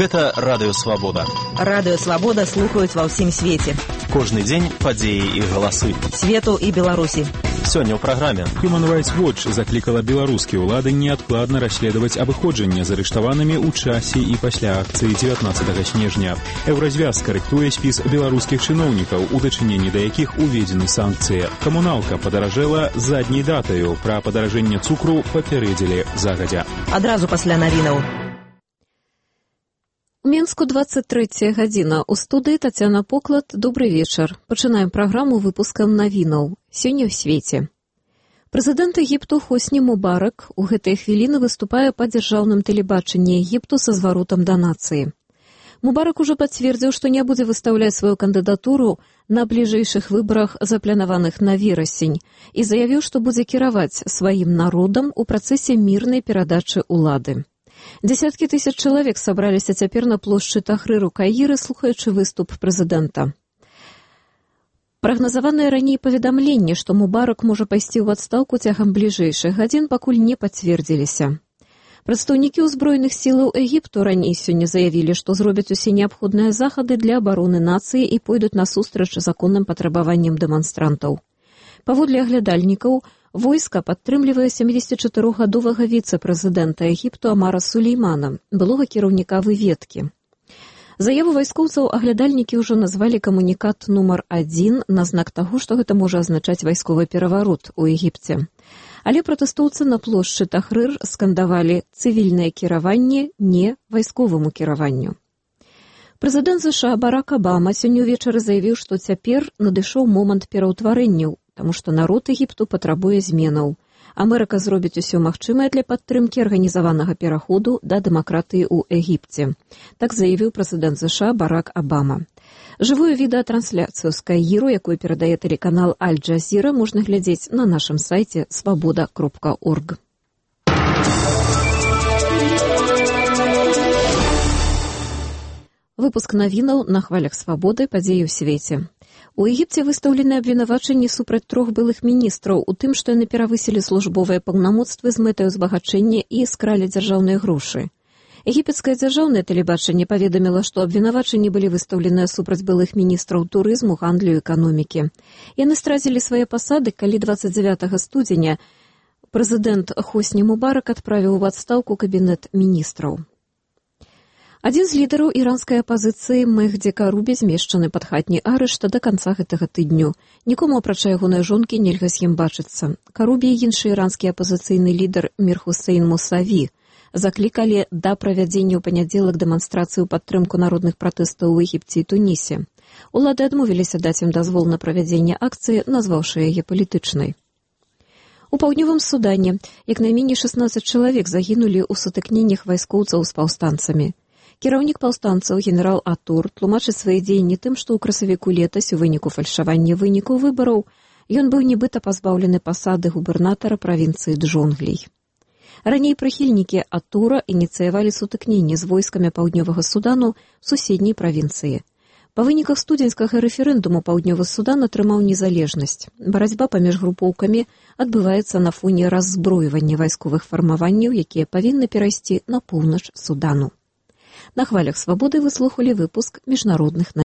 Гэта Радыё Свабода. Радыё Свабода слухаюць ва ўсім свеце. Кожны дзень падзеі і галасы. Свету і Беларусі. Сёння ў праграме. Human Rights Watch заклікала беларускія ўлады неадкладна расследаваць абыходжанне з арыштаванымі ў часе і пасля акцыі 19 снежня. Еўразвяз карэктуе спіс беларускіх чыноўнікаў, у дачыненні да якіх уведзены санкцыі. Камуналка падаражэла задняй датаю. Пра падаражэнне цукру папярэдзілі загадзя. Адразу пасля навінаў. У Мінску 23 гадзіна. У студыі Тацяна Поклад. Добры вечар. Пачынаем праграму выпускам навінаў. Сёння ў свеце. Прэзідэнт Егіпту Хосні Мубарак у гэтыя хвіліны выступае па дзяржаўным тэлебачанні Егіпту са зваротам да нацыі. Мубарак ужо пацвердзіў, што не будзе выстаўляць сваю кандыдатуру на бліжэйшых выбарах, запланаваных на верасень, і заявіў, што будзе кіраваць сваім народам у працэсе мірнай перадачы ўлады. Дзесяткі тысяч чалавек сабраліся цяпер на плошчы Тахрыр у Каіры, слухаючы выступ прэзідэнта. Прагназаванае раней паведамленне, што Мубарак можа пайсці ў адстаўку цягам бліжэйшых гадзін, пакуль не пацвердзіліся. Прадстаўнікі ўзброеных сілаў Егіпту раней сёння заявілі, што зробяць усе неабходныя захады для абароны нацыі і пойдуць насустрач законным патрабаванням дэманстрантаў. Паводле аглядальнікаў, войска падтрымлівае 74-гадовага віцэ-прэзідэнта Егіпту Амара Сулеймана, былога кіраўніка выведкі. Заяву вайскоўцаў аглядальнікі ўжо назвалі камунікат нумар 1 на знак таго, што гэта можа азначаць вайсковы пераварот у Егіпце. Але пратэстоўцы на плошчы Тахрыр скандавалі «цывільнае кіраванне, не вайсковаму кіраванню». Прэзідэнт США Барак Абама сёння ўвечары заявіў, што цяпер надышоў момант пераўтварэнняў, таму што народ Егіпту патрабуе зменаў. Амерыка зробіць усё магчымае для падтрымкі арганізаванага пераходу да дэмакратыі ў Егіпце. Так заявіў прэзідэнт США Барак Абама. Жывую відэатрансляцыю з Каіру, якую перадае тэлеканал Аль-Джазіра, можна глядзець на нашым сайце свабода.орг. Выпуск навінаў на хвалях свабоды, падзеі ў свеце. У Егіпце выстаўлены абвінавачанні супраць 3 былых міністраў у тым, што яны перавысілі службовыя паўнамоцтвы з мэтай узбагачэння і скралі дзяржаўныя грошы. Егіпецкае дзяржаўнае тэлебачанне паведаміла, што абвінавачанні былі выстаўленыя супраць былых міністраў турызму, гандлю і эканомікі. Яны страцілі свае пасады, калі 29 студзеня прэзідэнт Хосні Мубарак адправіў у адстаўку кабінет міністраў. Адзін з лідараў іранскай апазіцыі Мехді Карубі змешчаны пад хатні арышт да канца гэтага тыдню. Нікому, апрача ягонай жонкі, нельга з ім бачыцца. Карубі і іншы іранскі апазіцыйны лідар Мір Хусейн Мусаві заклікалі да правядзення ў панядзелак дэманстрацыі ў падтрымку народных пратэстаў у Егіпце і Тунісе. Улады адмовіліся даць ім дазвол на правядзенне акцыі, назваўшы яе палітычнай. У паўднёвым Судане як найменей 16 чалавек загінулі ў сутыкненнях вайскоўцаў з паўстанцамі. Кіраўнік паўстанцаў генерал Атур тлумачыць свае дзеянні тым, што ў красавіку летась у выніку фальшавання вынікаў выбараў ён быў нібыта пазбаўлены пасады губернатара правінцыі Джонглей. Раней прыхільнікі Атура ініцыявалі сутыкненне з войскамі паўднёвага Судану в суседняй правінцыі. Па выніках студзеньскага рэферэндуму паўднёвы Судан атрымаў незалежнасць. Барацьба паміж групоўкамі адбываецца на фоне раззброювання вайсковых фармаванняў, якія павінны перайсці на поўнач Судану. На хвалях свабоды вы слухалі выпуск міжнародных